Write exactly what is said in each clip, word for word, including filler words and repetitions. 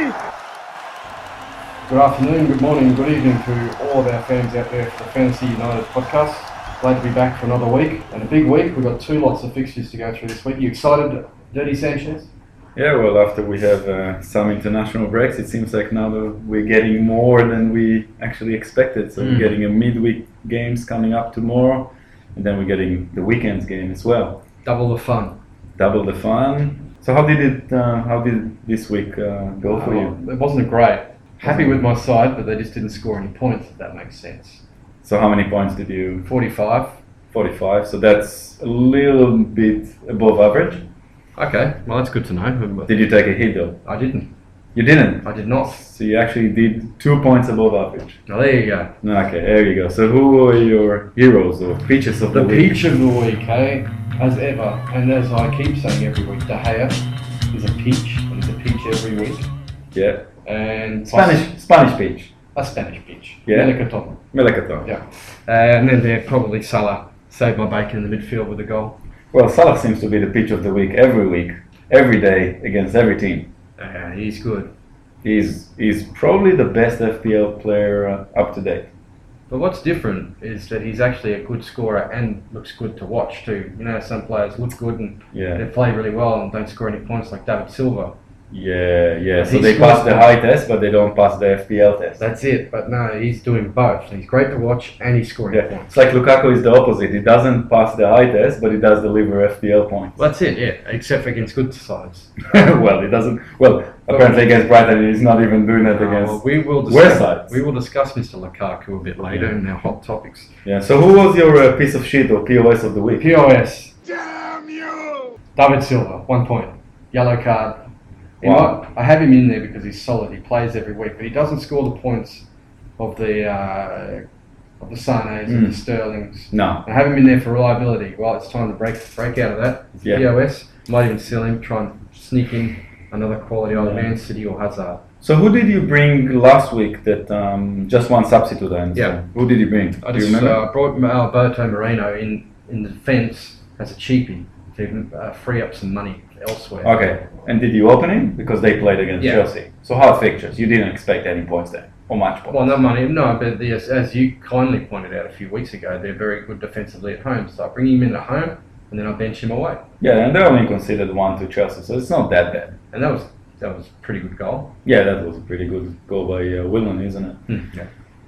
Good afternoon, good morning, good evening to all of our fans out there for the Fantasy United podcast. Glad to be back for another week, and a big week. We've got two lots of fixtures to go through this week. You excited, Dirty Sanchez? Yeah, well, after we have uh, some international breaks, it seems like now that we're getting more than we actually expected. So Mm. we're getting a midweek games coming up tomorrow, and then we're getting the weekend's game as well. Double the fun. Double the fun. So how did it? Uh, how did this week uh, go for you? It wasn't great. Happy with my side, but they just didn't score any points, if that makes sense. So how many points did you? forty-five. forty-five. So that's a little bit above average. Okay, well that's good to know. Did you take a hit though? I didn't. You didn't. I did not. So you actually did two points above average. Now there you go. Okay, there you go. So who are your heroes or peaches of the, The week? peach of the week, eh? As ever, and as I keep saying every week, De Gea is a peach, and he's a peach every week. Yeah. And Spanish Spanish peach. A Spanish peach. Yeah. Melocotón. Melocotón. Yeah. Uh, and then there probably Salah saved my bacon in the midfield with a goal. Well, Salah seems to be the peach of the week every week, every day against every team. Uh, he's good. He's he's probably the best F P L player uh, up to date. But what's different is that he's actually a good scorer and looks good to watch too. You know, some players look good and Yeah. they play really well and don't score any points, like David Silva. Yeah, yeah. But So he they scores pass the points. high test, but they don't pass the F P L test. That's it. But no, he's doing both. He's great to watch and he's scoring Yeah. points. It's like Lukaku is the opposite. He doesn't pass the high test, but he does deliver F P L points. That's it, yeah. Except against good sides. Well, he doesn't. Well, apparently against Brighton, he's not even doing that Uh, against. well, we will Where discuss, sides? we will discuss Mister Lukaku a bit later in our hot topics. Yeah. So who was your uh, piece of shit or P O S of the week? P O S. Damn you! David Silva, one point. Yellow card. He Wow. might, I have him in there because he's solid. He plays every week, but he doesn't score the points of the uh, of the Sanes and Mm. the Sterlings. No. I have him in there for reliability. Well, it's time to break break out of that. It's Yeah. P O S. Might even sell him, try and sneak in another quality either Yeah. Man City or Hazard. So who did you bring last week? That um, just one substitute. I understand. Yeah. Who did you bring? I Do you just remember? uh, brought Alberto Moreno in in the defence as a cheapie to uh, free up some money elsewhere. Okay. And did you open him because they played against Yeah. Chelsea? So hard fixtures. You didn't expect any points there or much points. Well, no money, no, but the, as, as you kindly pointed out a few weeks ago, they're very good defensively at home. So I bring him in at home, and then I bench him away, Yeah, and they only considered one to Chelsea, so it's not that bad. and that was that was a pretty good goal. Yeah, that was a pretty good goal by uh, Willen, isn't it? Yeah.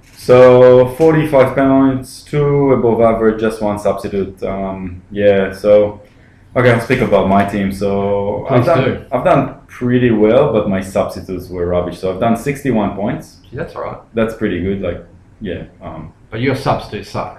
So forty-five points, two above average, just one substitute. Um, yeah, so okay, I'll speak about my team. So I've Please done, do. I've done pretty well, but my substitutes were rubbish. So I've done sixty-one points. See, that's all right. That's pretty good. Like, yeah, um, But your subs do suck.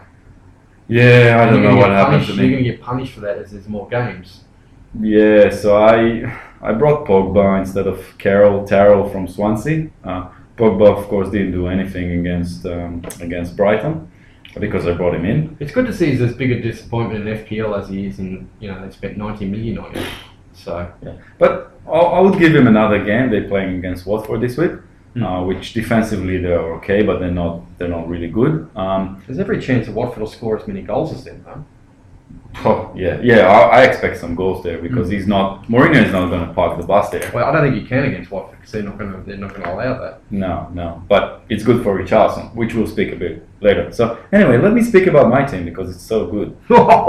yeah. I don't You're know gonna what get happened punished- to You're me. going to get punished for that as there's more games. Yeah, so I I brought Pogba instead of Carroll Tarrell from Swansea. Uh, Pogba, of course, didn't do anything against um, against Brighton because I brought him in. It's good to see he's as big a disappointment in F P L as he is in, you know, they spent ninety million on him. So, Yeah. But I'll, I would give him another game. They're playing against Watford this week, Hmm. uh, which defensively they're okay, but they're not they're not really good. Um, there's every chance that Watford will score as many goals as them, though. oh, yeah, yeah, I, I expect some goals there because Mm. he's not Mourinho is not going to park the bus there. Well, I don't think you can against Watford because they're not going to they're not going to allow that. No, no, but it's good for Richarlison, which we'll speak a bit later. So anyway, let me speak about my team because it's so good.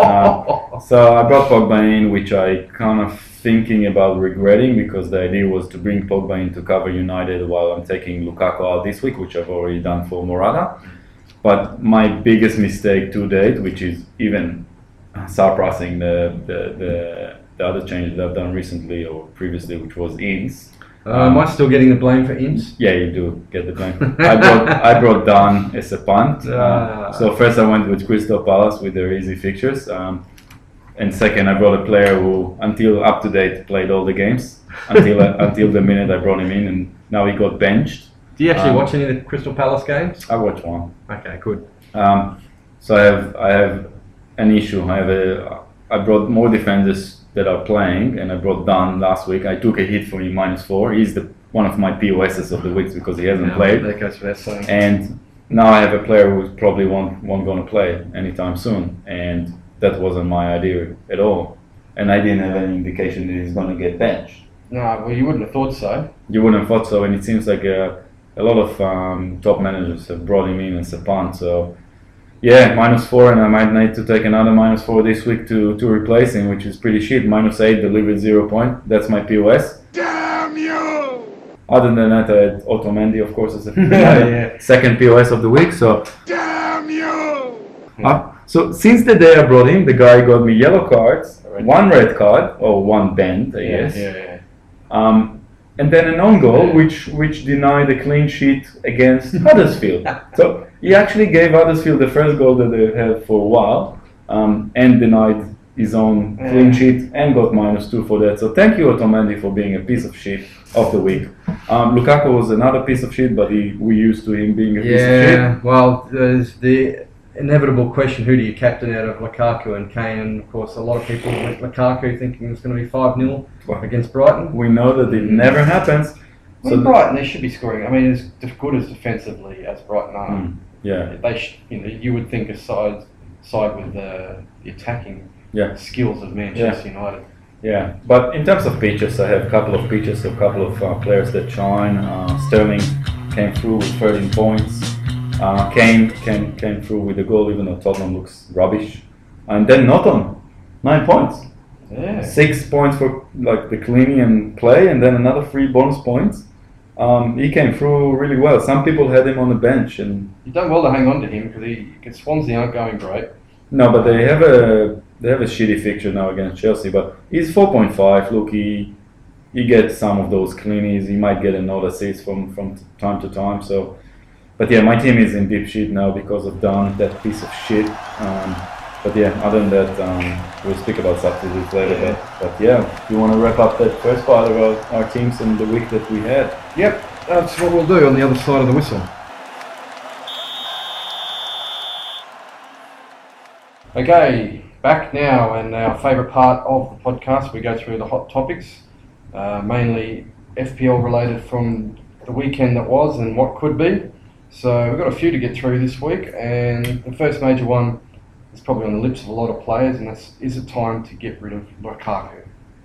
Uh, so I brought Pogba in, which I kind of thinking about regretting because the idea was to bring Pogba in to cover United while I'm taking Lukaku out this week, which I've already done for Morata. But my biggest mistake to date, which is even surpassing the the, the, the other change that I've done recently or previously, which was Ings. Uh, am I still getting the blame for Inns? Yeah, you do get the blame. I brought I brought Dan as a punt. Uh, Ah. so first I went with Crystal Palace with their easy fixtures, um, and second I brought a player who, until up to date, played all the games until until the minute I brought him in, and now he got benched. Do you actually Um, watch any of the Crystal Palace games? I watched one. Okay, good. Um, so I have I have an issue. I have a I brought more defenders that are playing, and I brought Dan last week. I took a hit for him minus four. He's the one of my P O Ss of the weeks because he hasn't Yeah, played. That goes without saying. And now I have a player who probably won't won't going to play anytime soon, and that wasn't my idea at all. And I didn't have any indication that he's going to get benched. No, well, you wouldn't have thought so. you wouldn't have thought so, and it seems like a, a lot of um, top managers have brought him in as a punt. So yeah, minus four, and I might need to take another minus four this week to, to replace him, which is pretty shit. Minus eight delivered zero point. That's my P O S. Damn you! Other than that, I had Otamendi, of course, as a Yeah. second P O S of the week. So Damn you! uh, so since the day I brought him, the guy got me yellow cards, one red card, or one banned, I Yeah, guess. yeah, yeah. Um, and then an own goal, Yeah. which which denied a clean sheet against Huddersfield. So he actually gave Huddersfield the first goal that they had for a while, um, and denied his own Yeah. clean sheet and got minus two for that. So thank you, Otamendi, for being a piece of shit of the week. Um, Lukaku was another piece of shit, but he, we used to him being a piece of shit. Yeah, well, there's the inevitable question, who do you captain out of Lukaku and Kane? And of course, a lot of people went Lukaku thinking it was going to be five nil against Brighton. We know that it never happens. Well, So Brighton, they should be scoring. I mean, as def- good as defensively as Brighton are, Mm, yeah, they sh- you know, you would think a side side with the, the attacking yeah. skills of Manchester United. Yeah, but in terms of pitches, I have a couple of pitches, a couple of uh, players that shine. Uh, Sterling came through with thirteen points. Uh, Kane came came through with a goal, even though Tottenham looks rubbish. And then Norton, nine points, Yeah. six points for like the cleaning and play, and then another three bonus points. Um, he came through really well. Some people had him on the bench, and You've done well to hang on to him because he because Swansea aren't going great. no, but they have a they have a shitty fixture now against Chelsea. But he's four point five. Look, he he gets some of those cleanies. He might get another assist from from time to time. So, but yeah, my team is in deep shit now because of Dunn, that piece of shit. Um, but yeah, other than that, um, we'll speak about substitutes later. Yeah. But, but yeah, you want to wrap up that first part of our, our teams and the week that we had? Yep, that's what we'll do on the other side of the whistle. Okay, back now, and our favourite part of the podcast, we go through the hot topics, uh, mainly F P L related from the weekend that was and what could be. So we've got a few to get through this week, and the first major one is probably on the lips of a lot of players, and that's, is it time to get rid of Lukaku?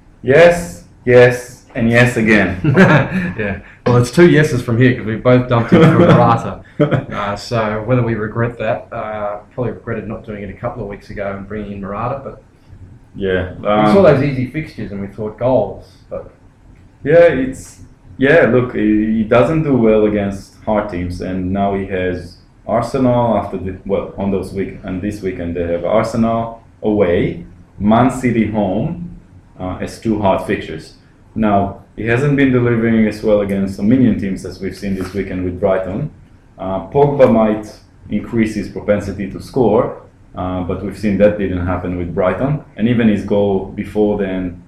Yes, yes, and yes again. Yeah, well, it's two yeses from here because we both dumped him for Morata. Uh, so whether we regret that, uh, probably regretted not doing it a couple of weeks ago and bringing in Morata. But Yeah, we saw um, those easy fixtures and we thought goals. But yeah, it's yeah. Look, he he doesn't do well against hard teams, and now he has Arsenal after the well on those week and this weekend they have Arsenal away, Man City home uh, as two hard fixtures. Now he hasn't been delivering as well against some minion teams as we've seen this weekend with Brighton. Uh, Pogba might increase his propensity to score, uh, but we've seen that didn't happen with Brighton, and even his goal before then,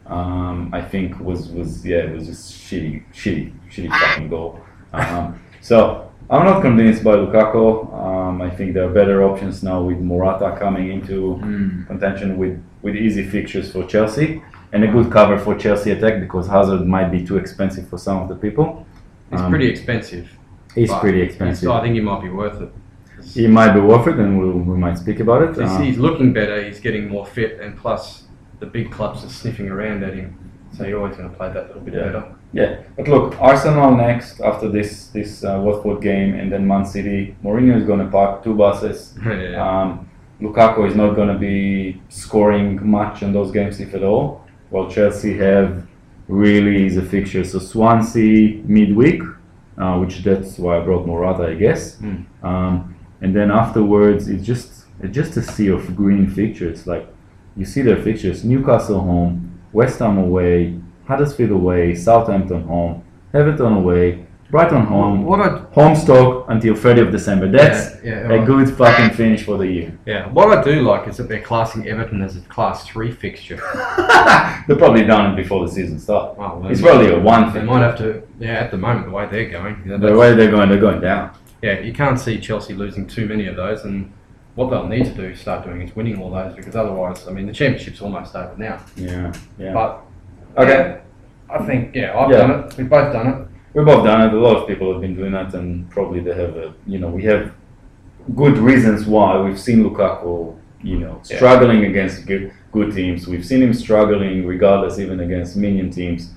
um, I think was was yeah it was just shitty, shitty, shitty fucking goal. Um, so I'm not convinced by Lukaku. Um, I think there are better options now with Morata coming into contention with, with easy fixtures for Chelsea and a good cover for Chelsea attack because Hazard might be too expensive for some of the people. it's Um, pretty expensive. He's But pretty he's- expensive. I think he might be worth it. He might be worth it, and we'll, we might speak about it. He's, Uh, he's looking better. He's getting more fit, and plus the big clubs are sniffing around at him. So you're always going to play that little bit Yeah. better. Yeah, but look, Arsenal next after this this uh, Watford game, and then Man City. Mourinho is going to park two buses. Yeah. Um, Lukaku is not going to be scoring much in those games, if at all. While Chelsea have really easy fixtures. So Swansea midweek, uh, which that's why I brought Morata, I guess. Mm. Um, and then afterwards, it's just it's just a sea of green fixtures. Like you see their fixtures: Newcastle home, West Ham away, Huddersfield away, Southampton home, Everton away, Brighton home, What I home stock until thirtieth of December. That's Yeah, yeah, a right. good fucking finish for the year. yeah, what I do like is that they're classing Everton as a class three fixture. They've probably done it before the season starts. Well, It's they- probably a one They thing. might have to. Yeah, at the moment, the way they're going, you know, The that's- way they're going, they're going down. yeah, you can't see Chelsea losing too many of those, and what they'll need to do, start doing, is winning all those, because otherwise, I mean, the championship's almost over now. Yeah, yeah. But Okay. I think, yeah, I've Yeah. done it. We've both done it. We've both done it. A lot of people have been doing that, and probably they have, a, you know, we have good reasons why. We've seen Lukaku, you know, Yeah. struggling against good, good teams. We've seen him struggling regardless, even against minion teams.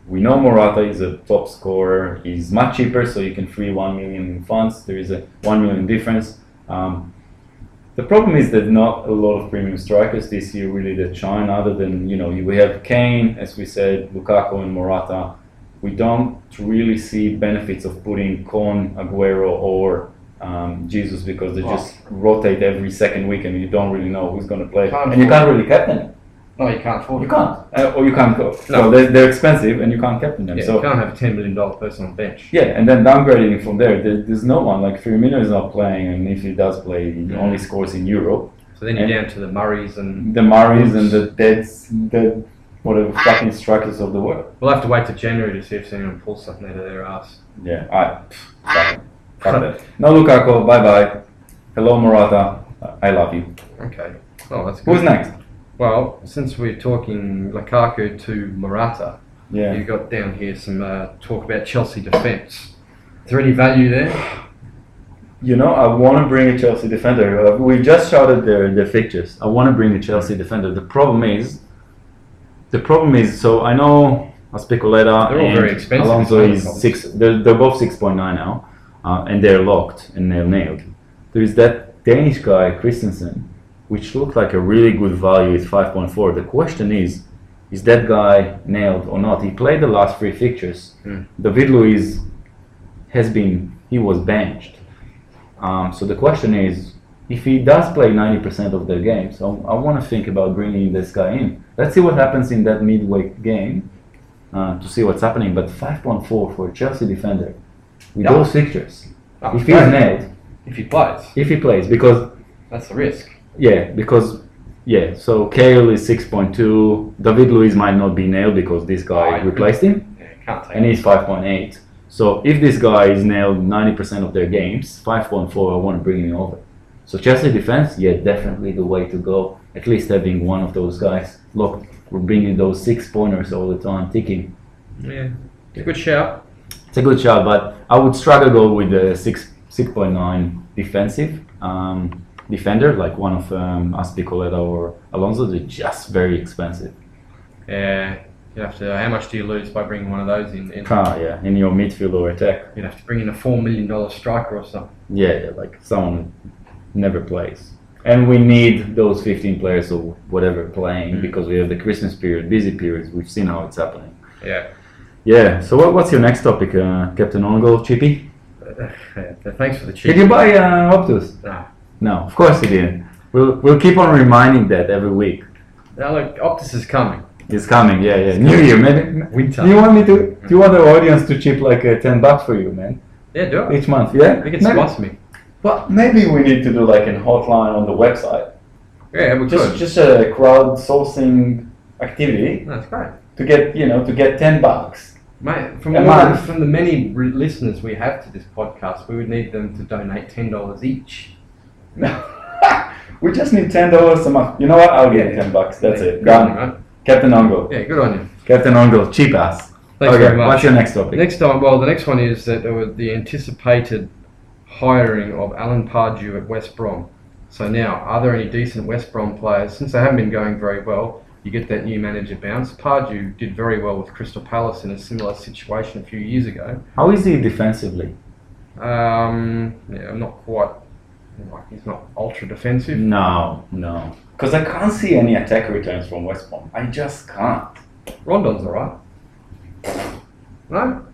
We know Morata is a top scorer. He's much cheaper, so you can free one million in funds. There is a one million difference. Um, the problem is that not a lot of premium strikers this year really that shine. Other than you know, we have Kane, as we said, Lukaku and Morata. We don't really see benefits of putting Con, Aguero, or um, Jesus because they Oh. just rotate every second week, and you don't really know who's going to play, Can't and you afford can't really captain them. No, you can't afford You it. can't, uh, or you can't go. No. So they're, they're expensive, and you can't captain them. Yeah, so you can't have a ten million dollar person on the bench. yeah, and then downgrading from there, there, there's no one like Firmino is not playing, and if he does play, he Mm. only scores in Europe. So then you're And- down to the Murrays and The Murrays and the deads, the whatever fucking strikers of the world. we'll have to wait till January to see if anyone pulls something out of their ass. Yeah, I fuck it. Fuck that. No Lukaku, bye bye. Hello Morata, I love you. Okay. Oh, that's good. Who's next? Well, since we're talking Lukaku to Morata, Yeah. you got down here some uh, talk about Chelsea defence. Is there any value there? You know, I want to bring a Chelsea defender. Uh, we just shouted their their fixtures. I want to bring a Chelsea defender. The problem is, the problem is. So I know Aspicoleta They're all and very expensive Alonso as well, is obviously. six. They're, they're both six point nine now, uh, and they're locked and they're nailed. There is that Danish guy Christensen, which looked like a really good value at five point four. The question is, is that guy nailed or not? He played the last three fixtures. Mm. David Luiz has been. He was benched. Um, so the question is, if he does play ninety percent of their games, I, I want to think about bringing this guy in. Let's see what happens in that midweek game uh, to see what's happening. But five point four for a Chelsea defender with Yeah. those fixtures, Oh, if he's great. nailed, If he plays, if he plays, because that's the risk. yeah, because yeah, so Kale is six point two. David Luiz might not be nailed because this guy Oh, I- replaced him, Yeah, can't take and it. he's five point eight. So if this guy is nailed ninety percent of their games, five point four, I want to bring him over. So Chelsea defense, yeah, definitely the way to go. At least having one of those guys. Look, we're bringing those six pointers all the time, ticking. Yeah, it's a good shout. It's a good shot, but I would struggle go with the six six point nine defensive um, defender, like one of um, Aspicoleta or Alonso. They're just very expensive. Yeah, you have to. How much do you lose by bringing one of those in? in Ah, yeah, in your midfield or attack. You'd have to bring in a four million dollar striker or something. Yeah, yeah, like someone who never plays. And we need those fifteen players or whatever playing Mm. because we have the Christmas period, busy periods. We've seen how it's happening. Yeah. Yeah, so what, what's your next topic, uh, Captain On Goal, Chippy? Yeah, thanks for the cheap. Did you buy uh, Optus? No. No, of course you didn't. We'll, we'll keep on reminding that every week. Now look, Optus is coming. It's coming, yeah, yeah. New Year, maybe. Winter. Do you want me to? Do you want the audience to chip like uh, ten bucks for you, man? Yeah, do it. Each month, yeah? I think it's Maybe- sponsor me. But maybe we need to do like a hotline on the website. Yeah, we Just could. just a crowdsourcing activity That's great. to get you know to get ten bucks. Mate, from, A all month. the, from the many re- listeners we have to this podcast, we would need them to donate ten dollars each. We just need ten dollars a month. You know what? I'll give you Yeah. ten bucks. That's Yeah, it. good on you, Done. mate. Captain Ongo. Yeah, good on you. Captain Ongo. Cheap ass. Thanks okay. very much. What's your next topic? Next time, well, the next one is that there was the anticipated hiring of Alan Pardew at West Brom. So now, are there any decent West Brom players? Since they haven't been going very well, you get that new manager bounce. Pardew did very well with Crystal Palace in a similar situation a few years ago. How is he defensively? Um, yeah, not quite. Like he's not ultra defensive. No, no. Because I can't see any attack returns from West Brom. I just can't. Rondon's alright. No?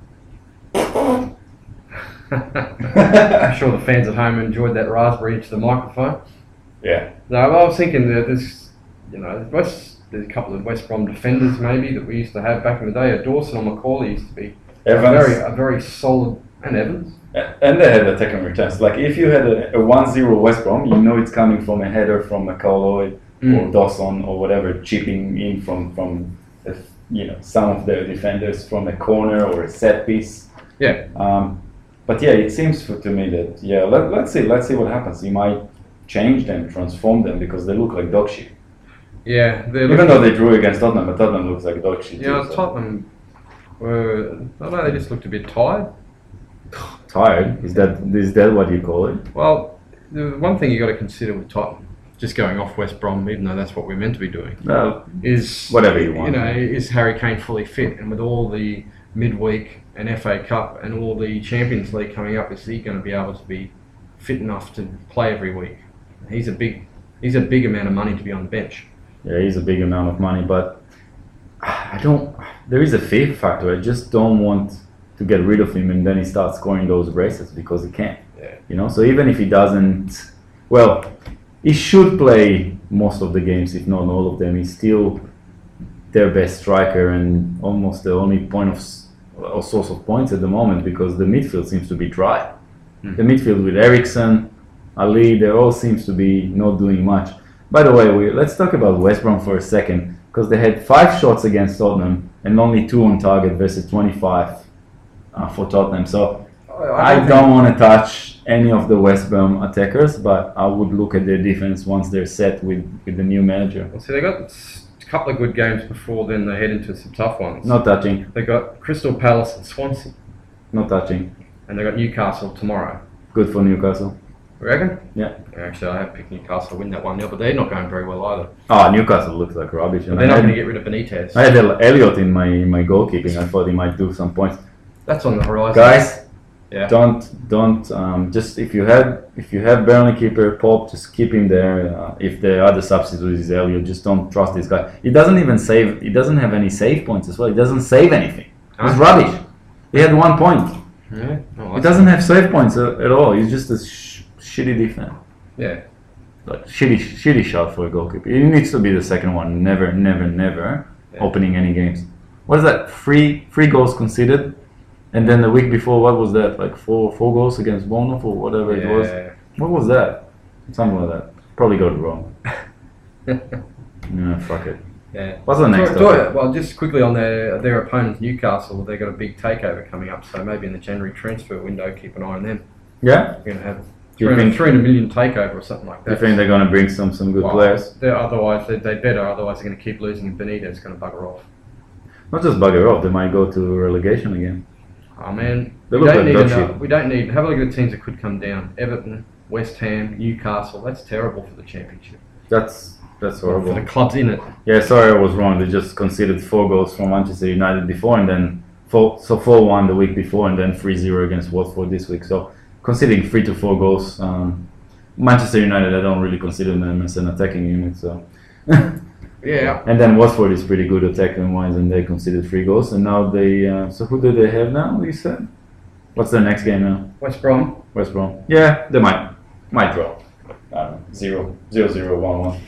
I'm sure the fans at home enjoyed that raspberry into the microphone. Yeah. No, I was thinking that there's, you know, West, there's a couple of West Brom defenders maybe that we used to have back in the day. Dawson or McCauley used to be a Evans. very, a very solid, and Evans. And they had attacking returns. Like if you had a, a one zero West Brom, you know it's coming from a header from McCauley Mm. or Dawson or whatever, chipping in from from the, you know some of their defenders from a corner or a set piece. Yeah. Um, but yeah, it seems for, to me that yeah, let, let's see, let's see what happens. He might change them, transform them because they look like dog shit. Yeah, they're Even looking- though they drew against Tottenham, but Tottenham looks like dog shit. Yeah, too, so. Tottenham were, I don't know, they just looked a bit tired. Tired? Is that is that what you call it? Well, the one thing you got to consider with Tottenham, just going off West Brom, even though that's what we're meant to be doing, Well, is whatever you want. You know, is Harry Kane fully fit? And with all the midweek and F A Cup and all the Champions League coming up, is he going to be able to be fit enough to play every week? He's a big, he's a big amount of money to be on the bench. Yeah, he's a big amount of money, but I don't. There is a fear factor. I just don't want to get rid of him and then he starts scoring those braces because he can't. Yeah. You know, so even if he doesn't, well, he should play most of the games, if not all of them. He's still their best striker and almost the only point of or source of points at the moment because the midfield seems to be dry. Mm. The midfield with Eriksen, Ali, they all seems to be not doing much. By the way, we, let's talk about West Brom for a second because they had five shots against Tottenham and only two on target versus twenty-five uh, for Tottenham. So I, I don't, don't want to touch any of the West Brom attackers, but I would look at their defense once they're set with, with the new manager. Well, see, they got a couple of good games before then they head into some tough ones. Not touching. They got Crystal Palace and Swansea. Not touching. And they got Newcastle tomorrow. Good for Newcastle. You reckon? Yeah. Actually, I have picked Newcastle to win that one nil, but they're not going very well either. Oh, Newcastle looks like rubbish. But they're not going to get rid of Benitez. I had Elliott in my, my goalkeeping. I thought he might do some points. That's on the horizon. Guys, yeah. don't don't um, just if you had if you have Burnley keeper Pope, just keep him there. Uh, if the other substitute is Elliott, just don't trust this guy. He doesn't even save. He doesn't have any save points as well. He doesn't save anything. He's Huh? rubbish. He had one point. Yeah. Oh, He doesn't have save points uh, at all. He's just a sh- shitty defense. Yeah. Like shitty, shitty shot for a goalkeeper. He needs to be the second one. Never, never, never Yeah. opening any games. What is that? Three, three goals conceded, and then the week before, what was that? Like four, four goals against Bournemouth or whatever it was. Yeah. What was that? Something like that. Probably got it wrong. Yeah, fuck it. Yeah. What's the next So- topic? so, well, just quickly on their their opponents, Newcastle. They've got a big takeover coming up, so maybe in the January transfer window, keep an eye on them. Yeah. We're going to have Do you three hundred, think? three hundred million takeover or something like that. You think they're gonna bring some some good Well, players? They're, otherwise, they, they better. Otherwise, they're going to keep losing, and Benitez going to bugger off. Not just bugger off. They might go to relegation again. Oh man, They we look don't like need dog enough, shit. we don't need. Have a look at the teams that could come down: Everton, West Ham, Newcastle. That's terrible for the championship. That's that's For horrible. the clubs in it. Yeah, sorry, I was wrong. They just conceded four goals from Manchester United before, and then four, so four one the week before, and then three zero against Watford this week. So conceding three to four goals. Um, Manchester United, I don't really consider them as an attacking unit. So, Yeah. and then Watford is pretty good attacking wise, and they conceded three goals. And now they. Uh, so who do they have now? You said. What's their next game now? West Brom. West Brom. Yeah, they might might draw. I don't know. Zero, zero, zero, one, one.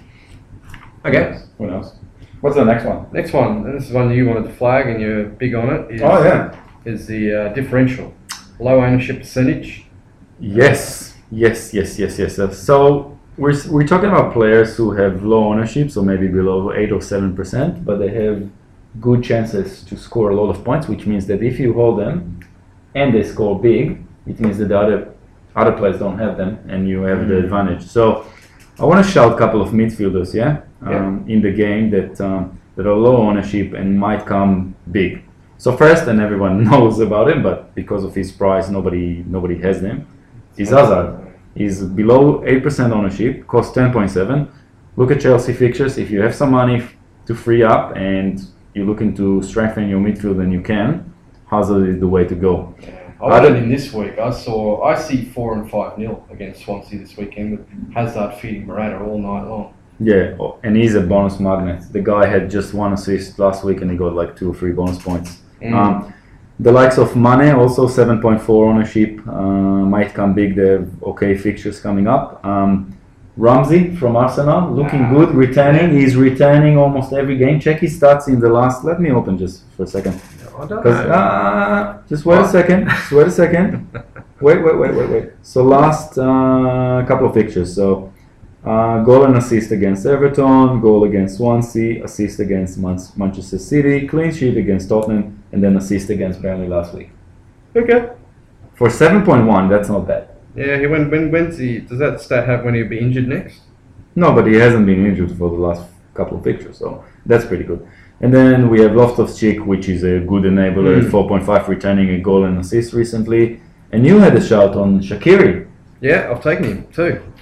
Okay. Who knows? What's the next one? Next one, and this is one that you wanted to flag, and you're big on it. Is, Oh yeah. Is the uh, differential, low ownership percentage. Yes, yes, yes, yes, yes. yes. So we're we're talking about players who have low ownership, so maybe below eight or seven percent, but they have good chances to score a lot of points, which means that if you hold them and they score big, it means that the other other players don't have them, and you have the advantage. So I want to shout a couple of midfielders, yeah, um, in the game that um, that are low ownership and might come big. So first, and everyone knows about him, but because of his price, nobody nobody has them. Is Hazard. He's below eight percent ownership, costs ten point seven. Look at Chelsea fixtures. If you have some money f- to free up and you're looking to strengthen your midfield, then you can. Hazard is the way to go. I went in this week. I saw. I see four and five nil against Swansea this weekend with Hazard feeding Morata all night long. Yeah, oh, and he's a bonus magnet. The guy had just one assist last week and he got like two or three bonus points. Mm. Um, the likes of Mane, also seven point four ownership, uh, might come big. They have okay fixtures coming up. Um, Ramsey from Arsenal, looking Ah. good, returning. He's returning almost every game. Check his stats in the last. Let me open just for a second. I don't Because know. uh, just wait a What? second. Just wait a second. Wait, wait, wait, wait, wait. So last uh, couple of fixtures. So uh, goal and assist against Everton, goal against Swansea, assist against Man- Manchester City, clean sheet against Tottenham, and then assist against Burnley last week. Okay. For seven point one, that's not bad. Yeah. He when when when's he? Does that stat have when he'll be injured next? No, but he hasn't been injured for the last couple of fixtures, so that's pretty good. And then we have Loftus-Cheek, which is a good enabler, Mm. at four point five, returning a goal and assist recently. And you had a shout on Shaqiri. Yeah, I've taken him too.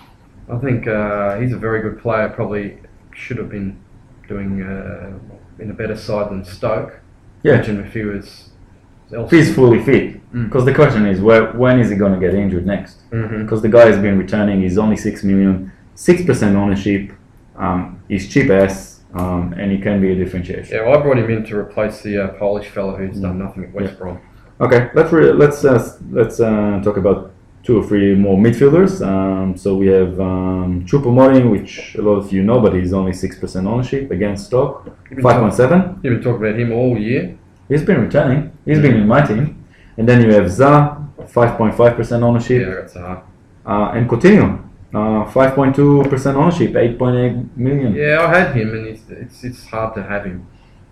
I think uh, he's a very good player. Probably should have been doing uh, in a better side than Stoke. Yeah. Imagine if he was. If he's fully fit. Mm. Because the question is, where, when is he going to get injured next? Mm-hmm. Because the guy has been returning. He's only six million, six percent ownership. Um, he's cheap ass, um, and he can be a differentiation. Yeah, well, I brought him in to replace the uh, Polish fellow who's Mm. done nothing at West Yeah. Brom. Okay, let's re- let's uh, let's uh, talk about two or three more midfielders. Um, so we have um, Choupo-Moting, which a lot of you know, but he's only six percent ownership against Stoke, You've been five point seven. You've been talking about him all year. He's been returning. He's been in my team. And then you have Za, five point five percent ownership, Yeah, that's hard. uh, and Coutinho, uh, five point two percent ownership, eight point eight million. Yeah, I had him, and it's it's, it's hard to have him.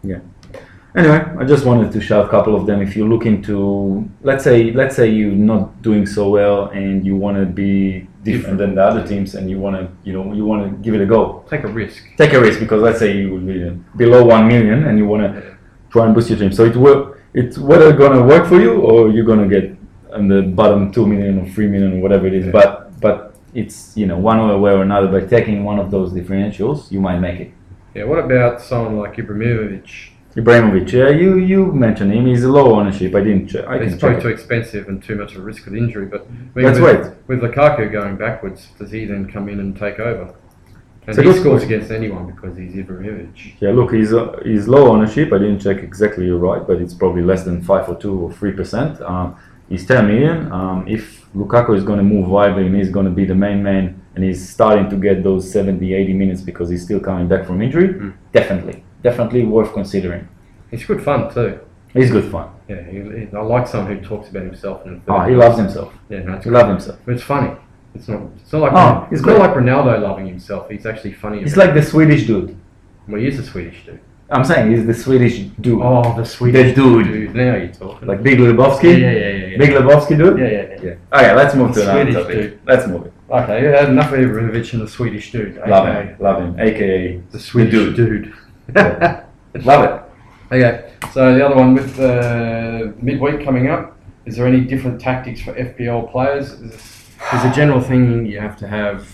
Anyway, I just wanted to shout a couple of them. If you're looking to, let's say, let's say you're not doing so well and you want to be different than the other teams, and you want to, you know, you want to give it a go. Take a risk. Take a risk, because let's say you will be below one million and you want to try and boost your team. So it will, it's whether gonna work for you or you're gonna get on the bottom two million or three million or whatever it is. Yeah. But but it's, you know, one way or another, by taking one of those differentials, you might make it. Yeah, what about someone like Ibrahimovic? Ibrahimovic, yeah, you you mentioned him. He's a low ownership. I didn't check. I It's can probably check too it. expensive and too much of a risk of injury. But I mean, Let's with, wait. with Lukaku going backwards, does he then come in and take over? And It's a he good scores question. against anyone because he's Ibrahimovic. Yeah, look, he's uh, he's low ownership. I didn't check exactly. You're right, but it's probably less than five or two or three percent. Um, he's ten million. Um, if Lukaku is going to move widely and he's going to be the main man, and he's starting to get those seventy, eighty minutes because he's still coming back from injury, Mm. definitely, definitely worth considering. He's good fun too. He's good fun. Yeah, he, he, I like someone who talks about himself. In the Oh, he loves himself. Yeah, no, it's He great. loves himself. But it's funny. It's not. It's not like. Oh, he's it's not great. like Ronaldo loving himself. He's actually funny. He's about like the Swedish dude. it. Well, he is a Swedish dude. I'm saying he's the Swedish dude. Oh, the Swedish The dude. dude. Now you're talking. Like Big Lebowski. Yeah, yeah, yeah, yeah. yeah. Big Lebowski dude. Yeah, yeah, yeah. Yeah. Okay, let's move to The another Swedish topic. dude. Let's move it. Okay, yeah, enough of Ibrahimovic and the Swedish dude. Love aka him. Love him. A K A The Swedish dude. dude. Yeah. Love it. Okay, so the other one with uh, midweek coming up, is there any different tactics for F P L players? Is There's a general thing you have to have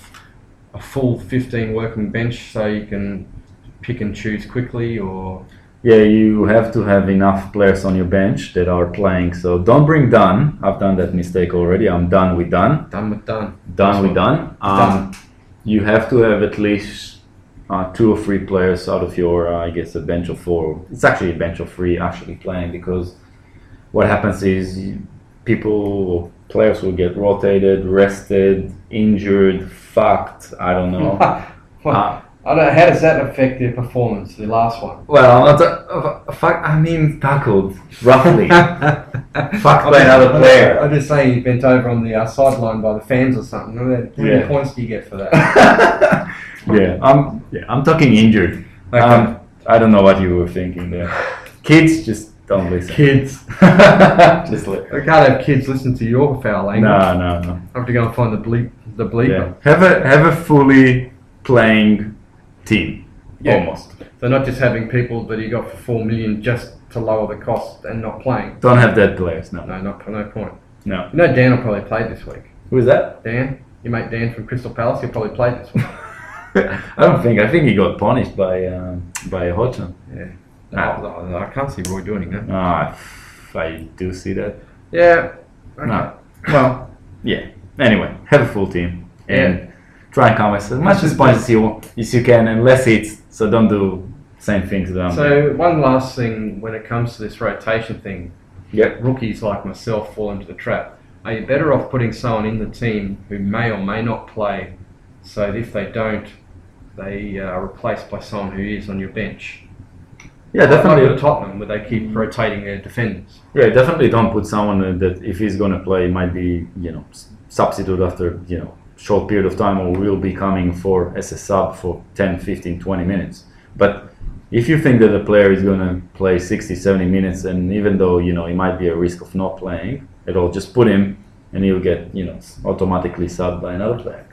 a full fifteen working bench so you can pick and choose quickly, or Yeah, you have to have enough players on your bench that are playing. So don't bring Dunn. I've done that mistake already. I'm done with Dunn. done with done. Done with one. Dunn. Um, you have to have at least uh, two or three players out of your, uh, I guess, a bench of four. It's actually a bench of three actually playing, because what happens is you- people, players will get rotated, rested, injured, fucked. I don't know. What? Uh, I don't, how does that affect their performance, the last one? well, I'm not. Uh, fuck. I mean, tackled roughly. Fucked by another player. I'm just saying he bent over on the uh, sideline by the fans or something. How many Yeah. points do you get for that? yeah, I'm. Yeah, I'm talking injured. Okay. Um, I don't know what you were thinking there. Kids, just don't listen. Kids. just li- We can't have kids listen to your foul language. No, no, no. I have to go and find the bleep, the bleeper. Yeah. Have a have a fully playing team. Yeah. Almost. So not just having people that you got for four million just to lower the cost and not playing. Don't have dead players. No. No, not no point. No. You know Dan will probably play this week. Who is that? Dan, your mate Dan from Crystal Palace, he'll probably play this week. I don't think. I think he got punished by um, by Hodgson. Yeah. Nah. Oh, I can't see Roy doing that. Ah, I do see that. Yeah. Okay. No. Well, yeah. Anyway, have a full team and try and come as much as points as you as you can, and less hits. So don't do same things that I'm doing. So one last thing when it comes to this rotation thing, Yep. rookies like myself fall into the trap. Are you better off putting someone in the team who may or may not play, so that if they don't, they are replaced by someone who is on your bench? Yeah, Like definitely. with Tottenham, where they keep rotating their defenders. Yeah, definitely don't put someone uh, that if he's going to play might be, you know, s- substitute after, you know, short period of time, or will be coming for as a sub for ten, fifteen, twenty minutes. But if you think that a player is going to play sixty, seventy minutes, and even though, you know, he might be a risk of not playing at all, just put him and he'll get, you know, s- automatically subbed by another player. Cool.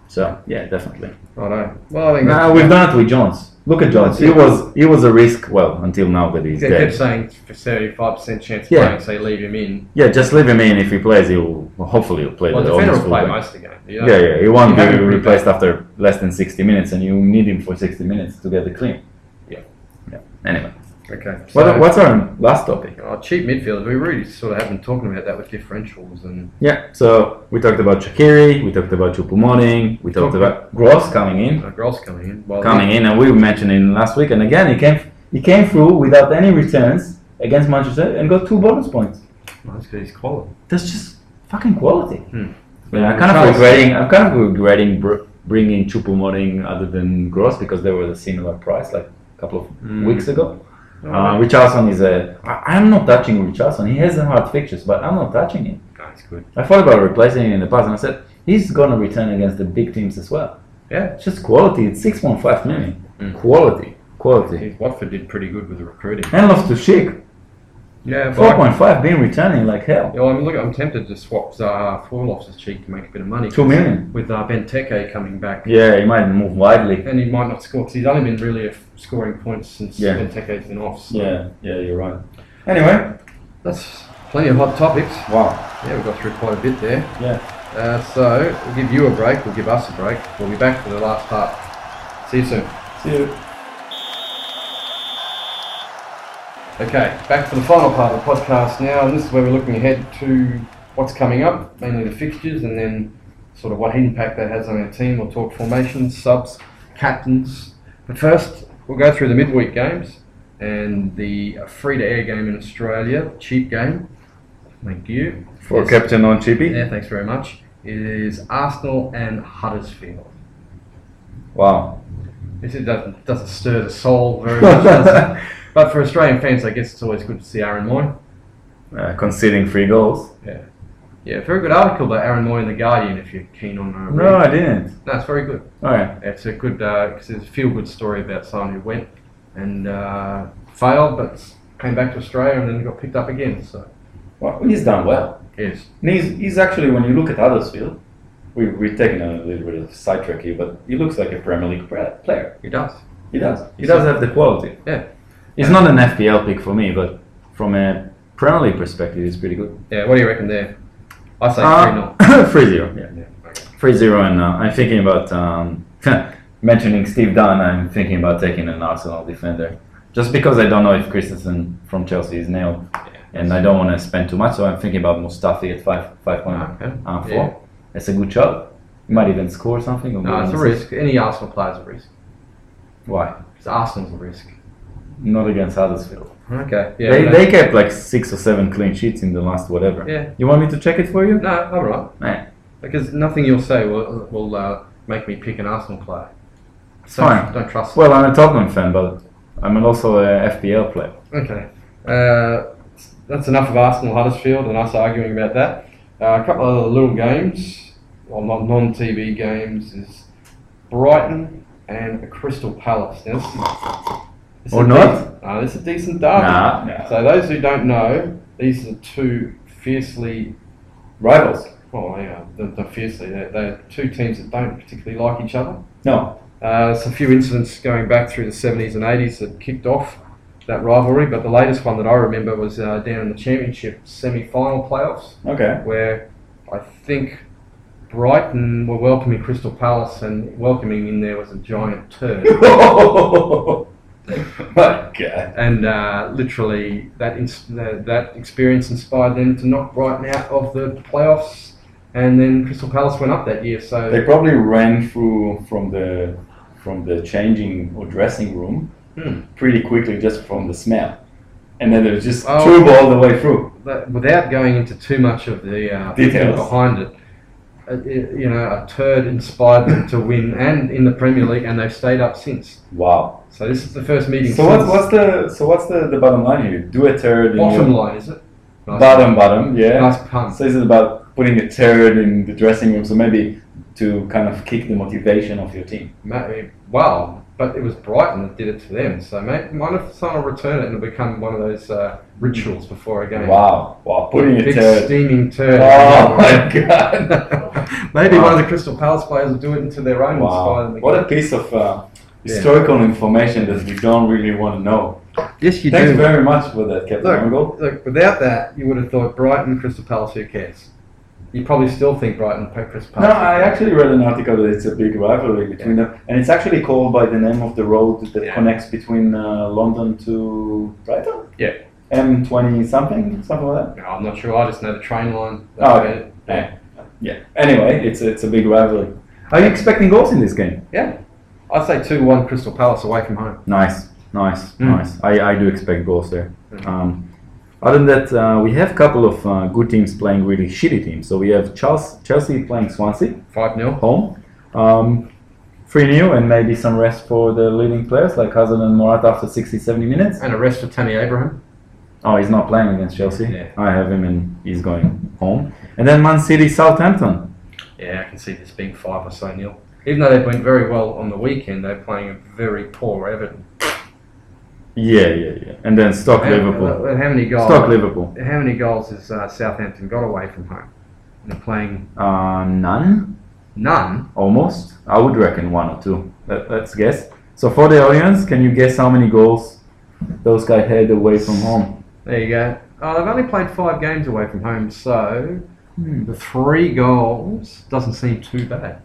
So yeah, definitely. Righto. Well, I think Nah, that's- we've done it with Jones. Look at Jones. He was he was a risk. Well, until now that he's They dead. kept saying for seventy-five percent chance of Yeah. playing, so you leave him in. Yeah, just leave him in. If he plays, he'll well, hopefully he'll play. Well, the the defender almost will play full game. most of the game. You know? Yeah, yeah. He won't You be have him pretty replaced bad. after less than sixty minutes, and you need him for sixty minutes to get the clean. Yeah. Yeah. Anyway, Okay. what, So, what's our last topic? uh, cheap midfielders. We really sort of have been talking about that with differentials and Yeah. So we talked about Shaqiri. We talked about Choupo-Moting. We talked Talk- about Gross coming in. uh, Gross coming in. Well, coming in, and we mentioned him last week, and again he came he came through without any returns against Manchester and got two bonus points. That's because he's quality. That's just fucking quality. Hmm. Yeah, I'm kind of Charles- regretting. I'm kind of regretting br- bringing Choupo-Moting other than Gross because they were a similar price like a couple of Mm. weeks ago. Oh, Uh, Richarlison is a. I, I'm not touching Richarlison. He has a hard fixtures, but I'm not touching him. no, he's good. I thought about replacing him in the past, and I said he's gonna return against the big teams as well. Yeah. It's just quality. It's six point five million. Mm. Quality, quality. He's, Watford did pretty good with the recruiting. And Loftus-Cheek. Yeah, but four I- point five been returning like hell. Yeah, well, I mean, look, I'm tempted to swap Zaha for Loftus-Cheek to make a bit of money. Two million. With uh, Benteke coming back. Yeah, he might move widely. And he might not score because he's only been really f- scoring points since Yeah. Benteke's been off. So Yeah, yeah, you're right. Anyway, that's plenty of hot topics. wow. Yeah, we got through quite a bit there. Yeah. Uh, so we'll give you a break. We'll give us a break. We'll be back for the last part. See you soon. See you. Okay, back to the final part of the podcast now, and this is where we're looking ahead to what's coming up, mainly the fixtures, and then sort of what impact that has on our team. We'll talk formations, subs, captains. But first, we'll go through the midweek games and the free-to-air game in Australia, cheap game. Thank you. For Yes. Captain on Chippy. Yeah, thanks very much. It is Arsenal and Huddersfield. Wow. This is, doesn't, doesn't stir the soul very much, does it? But for Australian fans, I guess it's always good to see Aaron Moy. Uh, conceding three goals. Yeah. Yeah, very good article by Aaron Moy in The Guardian if you're keen on uh, No, I reading. didn't. No, it's very good. Alright. It's a good, because it's a feel-good story about someone who went and uh, failed, but came back to Australia and then got picked up again. So, Well, he's done well. yes. And he's, he's actually, when you look at Huddersfield, we, we're taking a little bit of sidetrack here, but he looks like a Premier League pra- player. He does. He does. He does have the quality. Yeah. He's not an F P L pick for me, but from a Premier League perspective, he's pretty good. Yeah, what do you reckon there? I say Uh, three nil. three zero, yeah. Yeah, okay. three zero, and uh, I'm thinking about um, mentioning Steve Dunn. I'm thinking about taking an Arsenal defender, just because I don't know if Christensen from Chelsea is nailed, and I don't want to spend too much. So I'm thinking about Mustafi at five five point Okay. uh, four. Yeah. That's a good shot. He might even score something. Or No, go it's a on risk. Any Arsenal player's a risk. Why? Because Arsenal's a risk. Not against Huddersfield. Okay. Yeah. they, no, they kept like six or seven clean sheets in the last whatever. Yeah. You want me to check it for you? No, I'm right. Man, Because nothing you'll say will, will uh, make me pick an Arsenal player. it's Don't, fine. don't trust Well, I'm a Tottenham fan, but I'm also a F P L player. Okay. Uh, that's enough of Arsenal Huddersfield and us arguing about that. Uh, a couple of little games, well, not non-T V games, is Brighton and Crystal Palace. Now, this is, this is Or a not? Decent, no, this is a decent derby. Nah, nah. So those who don't know, these are two fiercely, Rivals? well, yeah, they're, they're fiercely, they're, they're two teams that don't particularly like each other. No. Uh, there's a few incidents going back through the seventies and eighties that kicked off that rivalry, but the latest one that I remember was uh, down in the Championship semi-final playoffs, Okay. where I think Brighton were welcoming Crystal Palace, and welcoming in there was a giant turd. My God. And uh, literally, that ins- that that experience inspired them to knock Brighton out of the playoffs, and then Crystal Palace went up that year. So They probably ran through from the from the changing or dressing room Hmm. pretty quickly just from the smell, and then there was just Oh. tube all the way through. But without going into too much of the uh, Details. behind it, uh, it, you know, a turd inspired them to win, and in the Premier League, and they've stayed up since. Wow. So this is the first meeting. So what's since what's the so what's the, the bottom line here? Do a turd in bottom your line, is it? Nice bottom bottom, yeah. Nice pun. So is it about putting a turd in the dressing room? So maybe to kind of kick the motivation of your team. Ma- Well, but it was Brighton that did it to them. So maybe might if someone will return it and it'll become one of those uh, rituals before a game. Wow, wow, putting it Big to steaming turd. Oh my god! Maybe Wow. one of the Crystal Palace players will do it into their own. and inspire Wow, them what a again. piece of uh, Yeah. historical information that we don't really want to know. Yes, you Thanks do. very much for that, Captain Look, Mongol. look, without that, you would have thought Brighton, Crystal Palace, who cares? You probably still think Brighton play Crystal No, Palace. I actually read an article that it's a big rivalry between them, and it's actually called by the name of the road that Yeah. connects between uh, London to Brighton. Yeah. M twenty something, something like that. No, I'm not sure. I just know the train line. Oh, okay. Yeah. Yeah. Anyway, it's it's a big rivalry. Are you expecting goals in this game? Yeah. I'd say two one Crystal Palace away from home. Nice, nice, Mm. nice. I, I do expect goals there. Mm. Um, other than that, uh, we have a couple of uh, good teams playing really shitty teams. So we have Chelsea, Chelsea playing Swansea, five nil. home. Um, three nil and maybe some rest for the leading players like Hazard and Morata after sixty, seventy minutes. And a rest for Tammy Abraham. Oh, he's not playing against Chelsea. Yeah. I have him and he's going home. And then Man City, Southampton. Yeah, I can see this being five or so nil. Even though they've went very well on the weekend, they're playing a very poor Everton. Yeah, yeah, yeah. And then Stoke, How, Liverpool. uh, how many goals? Stoke, Liverpool. How many goals has uh, Southampton got away from home? They're playing Uh, none. none. Almost. I would reckon one or two. Let, let's guess. So for the audience, can you guess how many goals those guys had away from home? There you go. Oh, they've only played five games away from home, so Hmm. the three goals doesn't seem too bad.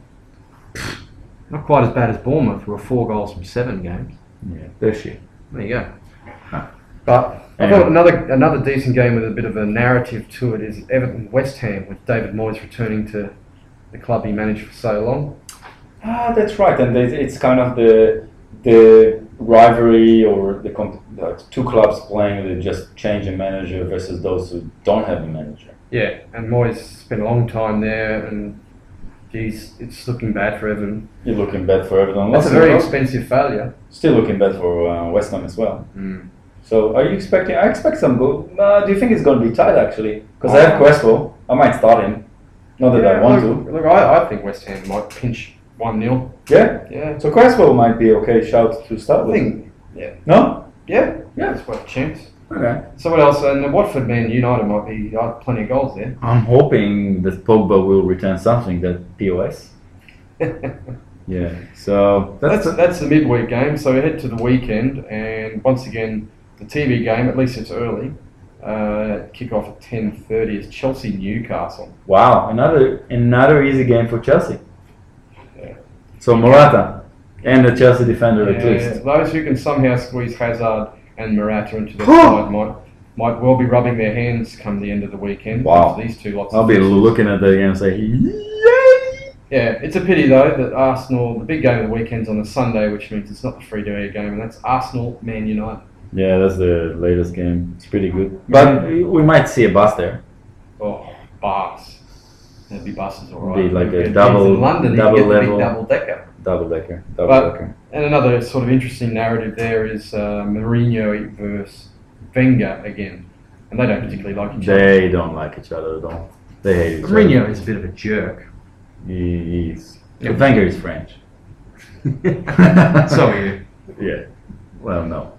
Not quite as bad as Bournemouth, who were four goals from seven games. Yeah, they're shit. There you go. Huh. But I Anyway. thought another another decent game with a bit of a narrative to it is Everton West Ham, with David Moyes returning to the club he managed for so long. Ah, that's right. And there's- it's kind of the the rivalry or the, comp- the two clubs playing. They just change a manager versus those who don't have a manager. Yeah, and Moyes spent a long time there, and geez, it's looking bad for Everton. You're looking bad for Everton. That's a Lots very of- expensive failure. Still looking bad for uh, West Ham as well. Mm. So are you expecting? I expect some goal. Uh, do you think it's going to be tight actually? Because I have Crespo. I might start him. Not that I want look, to. Look, I, I think West Ham might pinch one nil. Yeah. Yeah. So Crespo might be okay. Shout to start I with. think, yeah. No. Yeah, Yeah. that's worth a chance. Okay. So what else? And the Watford Man United might be uh, plenty of goals there. I'm hoping that Pogba will return something. That P O S. Yeah. So that's, That's that's the midweek game. So we head to the weekend, and once again, the T V game. At least it's early. Uh, kick off at ten thirty. Is Chelsea Newcastle. wow. Another another easy game for Chelsea. Yeah. So Morata and the Chelsea defender at Yeah, least. those who can somehow squeeze Hazard and Morata into their Huh. side might might well be rubbing their hands come the end of the weekend. Wow. These two lots. I'll of be fixtures. looking at the game and say, yay! Yeah, it's a pity though that Arsenal, the big game of the weekend's on a Sunday, which means it's not the free to air game, and that's Arsenal Man United. Yeah, that's the latest game. It's pretty good. But we might see a bus there. Oh, bus. There'd be buses, all Be right. like a In double- London, double you get the level. big double decker. Double decker. Double But- decker. And another sort of interesting narrative there is uh, Mourinho versus Wenger again, and they don't particularly like each other. They don't like each other at all. They hate each other. Mourinho is a bit of a jerk. He is. Yeah. Wenger is French. So are you. Yeah. Well, no.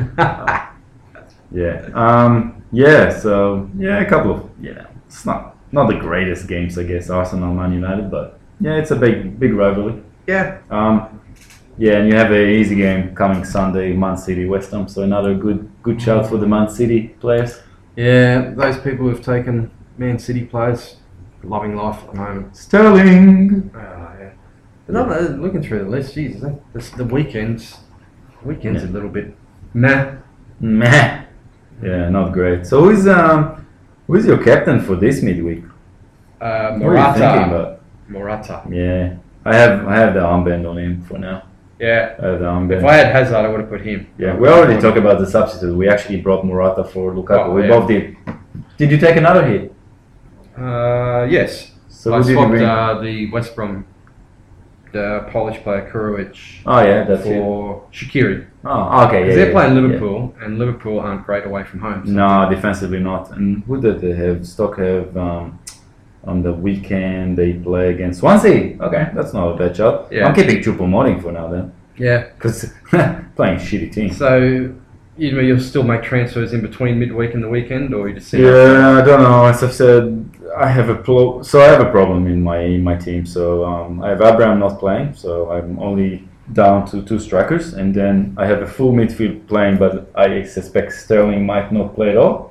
Yeah. Um. Yeah. So yeah, a couple of yeah. It's not not the greatest games, I guess. Arsenal, Man United, but yeah, it's a big big rivalry. Yeah. Um. Yeah, and you have a easy game coming Sunday, Man City, West Ham. So another good good shout for the Man City players. Yeah, those people who've taken Man City players, loving life at the moment. Sterling. Oh, yeah. Another, looking through the list, Jesus, that, this, the weekends, weekends Yeah. a little bit meh. Meh. Yeah, not great. So who's um who's your captain for this midweek? Uh, What are you thinking Morata. about? Morata. Yeah, I have I have the armband on him for now. Yeah. I have the armband. If I had Hazard, I would have put him. Yeah, we already talked about the substitute. We actually brought Morata for Lukaku. Oh, we yeah. both did. Did you take another hit? Uh, yes. So I who did you swapped bring? uh, the West Brom, the Polish player Kurovic, Oh yeah, that's it. for Shaqiri. Oh, okay. Yeah, Because they're yeah, playing yeah. Liverpool, and Liverpool aren't great away from home. so- No, defensively not. And who did they have? Stoke have um, on the weekend they play against Swansea. Okay, that's not a bad shot. Yeah. I'm keeping Choupo-Moting for now then. Yeah. because playing shitty teams. So, you know, you'll still make transfers in between midweek and the weekend, or you just see? Yeah, I don't know. As I've said, I have a pro- so I have a problem in my in my team. So um, I have Abraham not playing, so I'm only down to two strikers, and then I have a full midfield playing, but I suspect Sterling might not play at all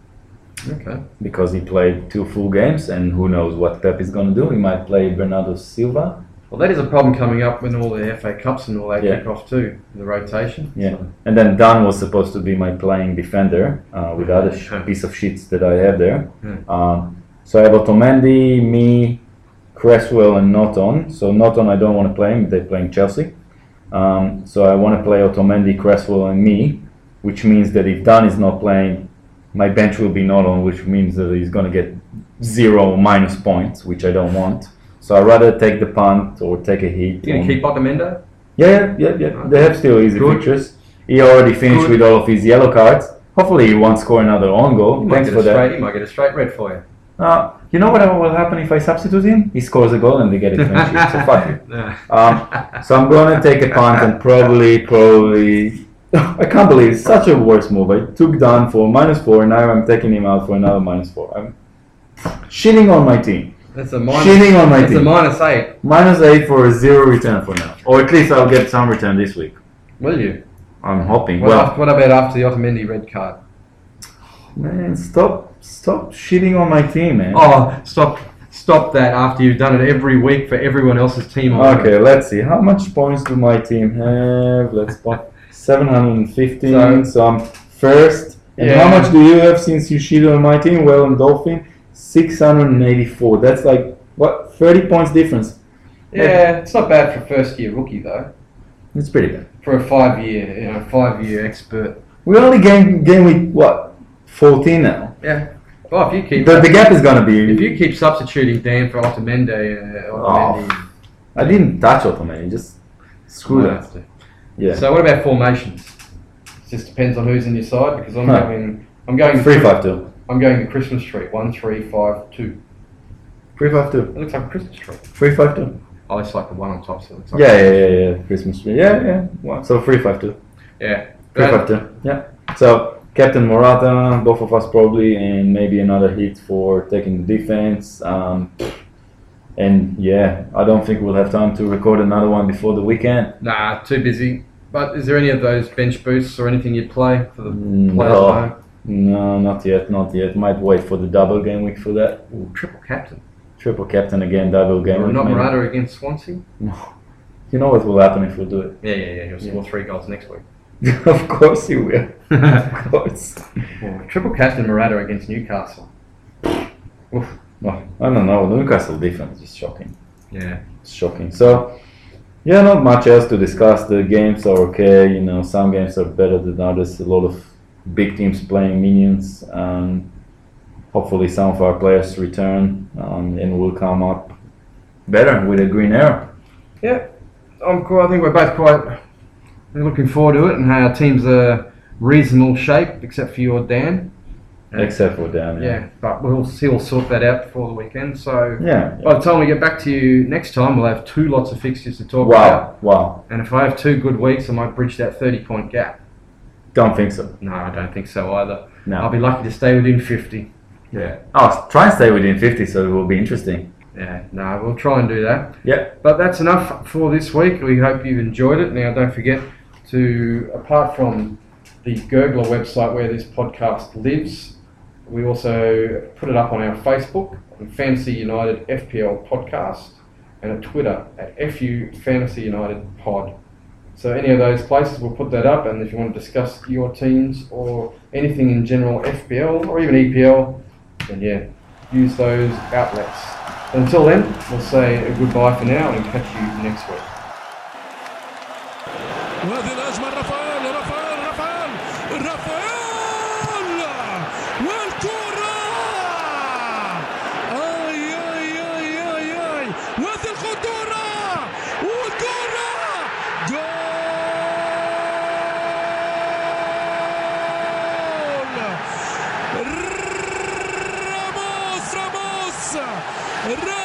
Okay. because he played two full games, and who knows what Pep is going to do. He might play Bernardo Silva. Well, that is a problem coming up when all the F A Cups and all that Yeah. kick off too, the rotation. Yeah, So, and then Dan was supposed to be my playing defender uh, with other sh- Okay. piece of sheets that I have there. Yeah. Um, so I have Otamendi, me, Cresswell, and Norton. So Norton I don't want to play him; they're playing Chelsea. Um, so I want to play Otamendi, Cresswell, and me, which means that if Dan is not playing, my bench will be Norton, which means that he's going to get zero minus points, which I don't want. So I'd rather take the punt or take a hit. you gonna on- keep Otamendi? yeah, yeah, yeah, yeah. They have still easy Good. fixtures. He already finished Good. with all of his yellow cards. Hopefully, he won't score another own goal. He might Thanks get for a that. straight. He might get a straight red for you. Uh, you know what will happen if I substitute him? He scores a goal and they get a clean sheet. So fuck you. No. Um, so I'm gonna take a punt and probably, probably. I can't believe it's such a worse move. I took Dan for minus four. Now I'm taking him out for another minus four. I'm shitting on my team. That's a minus. Shitting on my That's a team. minus eight. Minus eight for a zero return for now, or at least I'll get some return this week. Will you? I'm hoping. What, well, after, what about after the Otamendi red card? Man, stop, stop shitting on my team, man. Oh, stop, stop that! After you've done it every week for everyone else's team. on Okay, let's see. How much points do my team have? Let's put seven hundred fifteen. So, So- I'm first. And Yeah. how much do you have since you shitted on my team? Well, and Dolphin, six hundred eighty-four. That's like what, thirty points difference. Yeah, it's not bad for a first year rookie though. It's pretty bad. For a five year, you know, five year expert. We only game game week what, fourteen now. Yeah. Well, if you keep The, the gap is gonna be. if you keep substituting Dan for Otamendi, uh, Otamendi, I didn't touch Otamendi. Just screw you that. have to. Yeah. So what about formations? It just depends on who's in your side because I'm Huh. going. I'm going. Three five two. I'm going to Christmas tree. One three five two. Three five two. It looks like a Christmas tree. Three five two. Oh, it's like the one on top. So it looks like Yeah, yeah, yeah, yeah. Christmas tree. Yeah, yeah. Well, so three five two. yeah. Three five two. Yeah. So Captain Morata, both of us probably, and maybe another hit for taking the defense. Um, and yeah, I don't think we'll have time to record another one before the weekend. Nah, too busy. But is there any of those bench boosts or anything you'd play for the Mm, players no. at home? No, not yet, not yet. Might wait for the double game week for that. Ooh, triple captain. Triple captain again, double game Or week. not maybe. Morata against Swansea? No. You know what will happen if we do it? Yeah, yeah, yeah. He'll score Yeah. three goals next week. Of course he will. Of course. Well, triple captain Morata against Newcastle. Oof. Well, I don't know. Newcastle defense is shocking. Yeah. It's shocking. So, yeah, not much else to discuss. The games are okay. You know, some games are better than others. A lot of big teams playing minions. Um, hopefully, some of our players return um, and will come up better with a green arrow. Yeah. I'm cool. I think we're both quite looking forward to it, and how our teams are reasonable shape, except for your Dan. Except for them. Yeah, but we'll still sort that out before the weekend. So Yeah. by the time we get back to you next time, we'll have two lots of fixtures to talk about. Wow. Wow. And if I have two good weeks, I might bridge that thirty-point gap. Don't think so. No, I don't think so either. No. I'll be lucky to stay within fifty. Yeah. Oh, try and stay within fifty, so it will be interesting. Yeah, no, we'll try and do that. Yeah. But that's enough for this week. We hope you've enjoyed it. Now, don't forget to, apart from the Gurgler website where this podcast lives, we also put it up on our Facebook, on Fantasy United F P L Podcast, and at Twitter at F U Fantasy United Pod. So any of those places, we'll put that up, and if you want to discuss your teams or anything in general F P L or even E P L, then yeah, use those outlets. But until then, we'll say a goodbye for now and catch you next week. وهذه الهجمة رافائيل رافائيل رافائيل رافائيل والكرة اي اي اي اي اي وهذه الخطورة والكرة جول راموس راموس